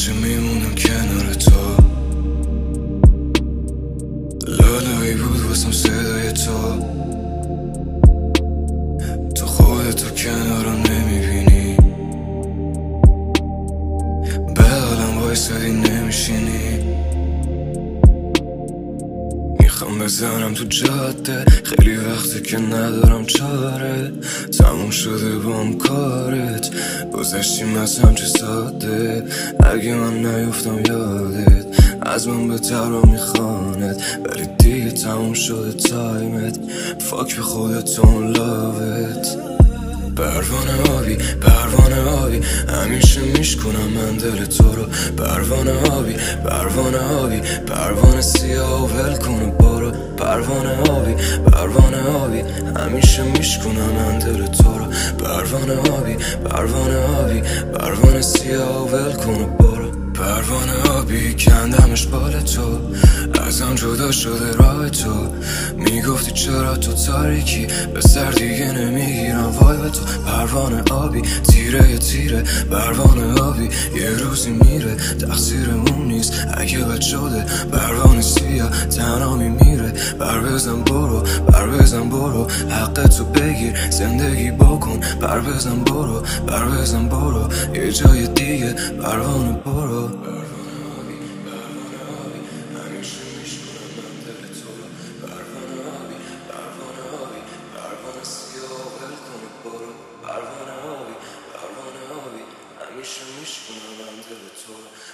همیشه میمونم کنار تو. لالایی بود واسم صدای تو خودتو کنارم نمیبینی، به حالم وایسادی نمیشینی. میخوام بزنم تو جاده، خیلی وقتی که ندارم چاره. تموم شده بام کارت، گذشتیم از همچه ساده. اگه من نیفتم یادت، از من بهتر رو میخواند، ولی دیگه تموم شده تایمت. فاک به خودت اون لاوت. پروانه آبی پروانه آبی، همیشه میشکنم من دل تو رو. پروانه آبی پروانه آبی، پروانه سیاه و ول کنه برو. پروانه آبی پروانه آبی، همیشه میشکنم من دل تو رو. پروانه آبی پروانه آبی، پروانه سیاه و ول کنه برو. پروانه آبی کندمش بال تو، ازم جدا شده راه تو. میگفتی چرا تو تاریکی، به سر دیگه نمیگیرم وای به تو. پروانه آبی تیره تیره، پروانه آبی یه روزی میره، تقصیرمون نیست اگه بد شده. پروانه سیاه تنها میمیره، بر بزن برو بر بزن برو، حق تو بگیر زندگی بکن. بر بزن برو بر بزن برو، یه جای دیگه پروانه برو. همیشه میشکنم من دل تو.